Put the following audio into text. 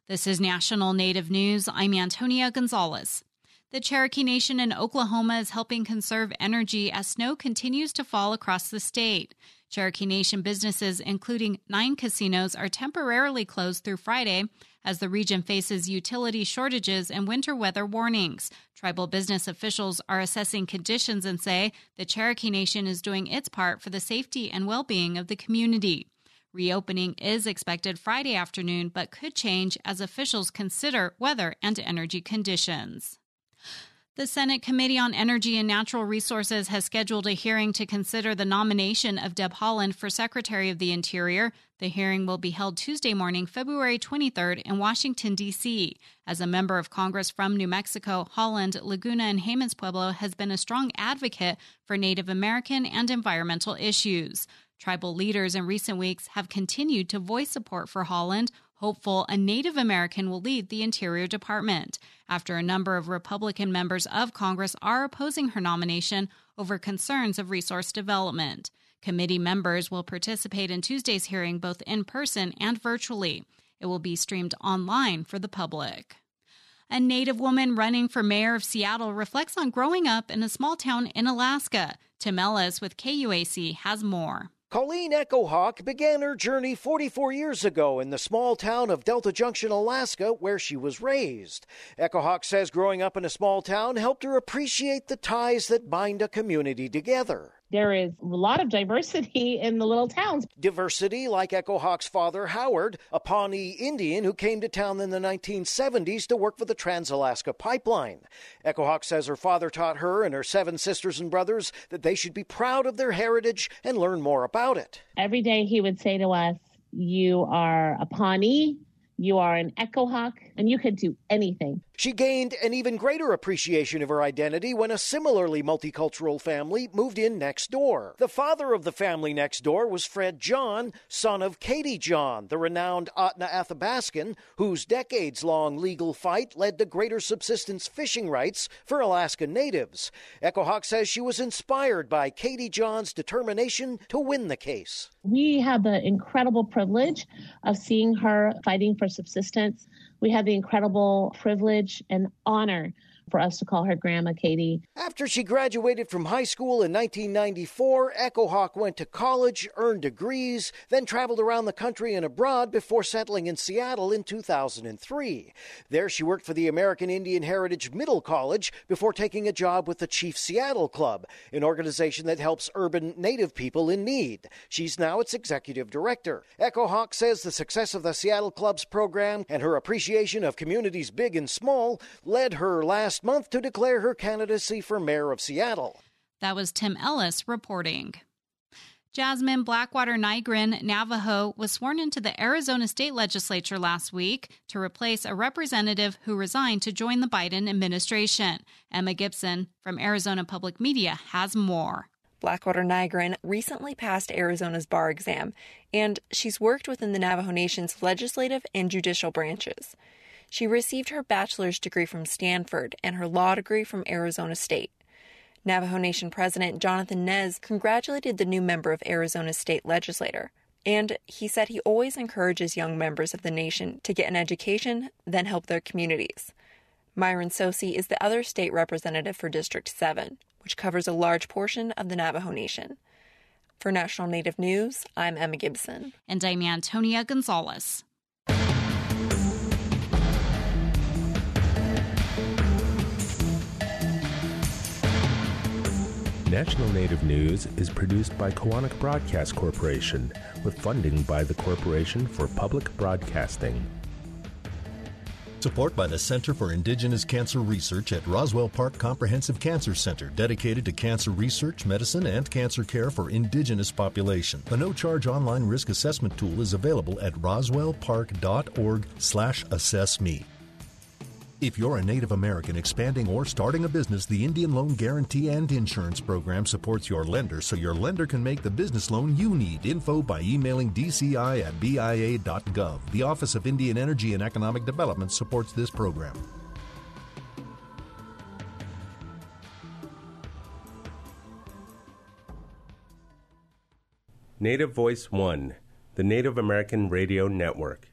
This is National Native News. I'm Antonia Gonzalez. The Cherokee Nation in Oklahoma is helping conserve energy as snow continues to fall across the state. Cherokee Nation businesses, including 9 casinos, are temporarily closed through Friday as the region faces utility shortages and winter weather warnings. Tribal business officials are assessing conditions and say the Cherokee Nation is doing its part for the safety and well-being of the community. Reopening is expected Friday afternoon, but could change as officials consider weather and energy conditions. The Senate Committee on Energy and Natural Resources has scheduled a hearing to consider the nomination of Deb Haaland for Secretary of the Interior. The hearing will be held Tuesday morning, February 23rd in Washington, D.C. As a member of Congress from New Mexico, Haaland, Laguna, and Jemez Pueblo has been a strong advocate for Native American and environmental issues. Tribal leaders in recent weeks have continued to voice support for Haaland, hopeful a Native American will lead the Interior Department, after a number of Republican members of Congress are opposing her nomination over concerns of resource development. Committee members will participate in Tuesday's hearing both in person and virtually. It will be streamed online for the public. A Native woman running for mayor of Seattle reflects on growing up in a small town in Alaska. Tim Ellis with KUAC has more. Colleen Echo Hawk began her journey 44 years ago in the small town of Delta Junction, Alaska, where she was raised. Echo Hawk says growing up in a small town helped her appreciate the ties that bind a community together. There is a lot of diversity in the little towns. Diversity like Echo Hawk's father, Howard, a Pawnee Indian who came to town in the 1970s to work for the Trans-Alaska Pipeline. Echo Hawk says her father taught her and her 7 sisters and brothers that they should be proud of their heritage and learn more about it. Every day he would say to us, you are a Pawnee, you are an Echo Hawk, and you could do anything. She gained an even greater appreciation of her identity when a similarly multicultural family moved in next door. The father of the family next door was Fred John, son of Katie John, the renowned Atna Athabaskan, whose decades-long legal fight led to greater subsistence fishing rights for Alaskan natives. Echo Hawk says she was inspired by Katie John's determination to win the case. We had the incredible privilege of seeing her fighting for subsistence. We had the incredible privilege and honor for us to call her Grandma Katie. After she graduated from high school in 1994, Echo Hawk went to college, earned degrees, then traveled around the country and abroad before settling in Seattle in 2003. There she worked for the American Indian Heritage Middle College before taking a job with the Chief Seattle Club, an organization that helps urban Native people in need. She's now its executive director. Echo Hawk says the success of the Seattle Club's program and her appreciation of communities big and small led her last month to declare her candidacy for mayor of Seattle. That was Tim Ellis reporting. Jasmine Blackwater Nygren Navajo was sworn into the Arizona State Legislature last week to replace a representative who resigned to join the Biden administration. Emma Gibson from Arizona Public Media has more. Blackwater Nygren recently passed Arizona's bar exam, and she's worked within the Navajo Nation's legislative and judicial branches. She received her bachelor's degree from Stanford and her law degree from Arizona State. Navajo Nation President Jonathan Nez congratulated the new member of Arizona's state legislature, and he said he always encourages young members of the nation to get an education, then help their communities. Myron Sosi is the other state representative for District 7, which covers a large portion of the Navajo Nation. For National Native News, I'm Emma Gibson. And I'm Antonia Gonzalez. National Native News is produced by Koahnic Broadcast Corporation with funding by the Corporation for Public Broadcasting. Support by the Center for Indigenous Cancer Research at Roswell Park Comprehensive Cancer Center, dedicated to cancer research, medicine, and cancer care for indigenous population. A no-charge online risk assessment tool is available at roswellpark.org/assessme. If you're a Native American expanding or starting a business, the Indian Loan Guarantee and Insurance Program supports your lender so your lender can make the business loan you need. Info by emailing dci@bia.gov. The Office of Indian Energy and Economic Development supports this program. Native Voice One, the Native American Radio Network.